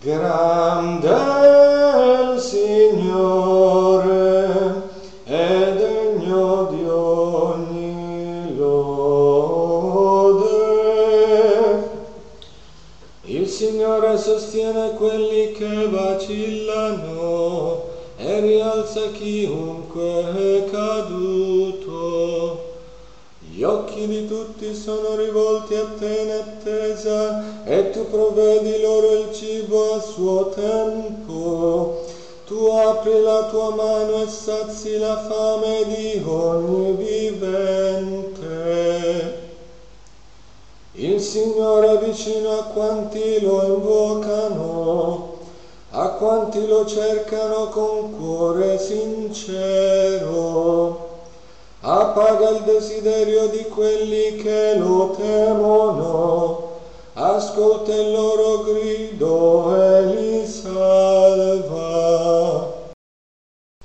Grande il Signore è degno di ogni lode. Il Signore sostiene quelli che vacillano e rialza chiunque è caduto. Gli occhi di tutti sono rivolti a te in attesa, e tu provvedi loro il cibo a suo tempo. Tu apri la tua mano e sazi la fame di ogni vivente. Il Signore è vicino a quanti lo invocano, a quanti lo cercano con cuore sincero. Appaga il desiderio di quelli che lo temono, ascolta il loro grido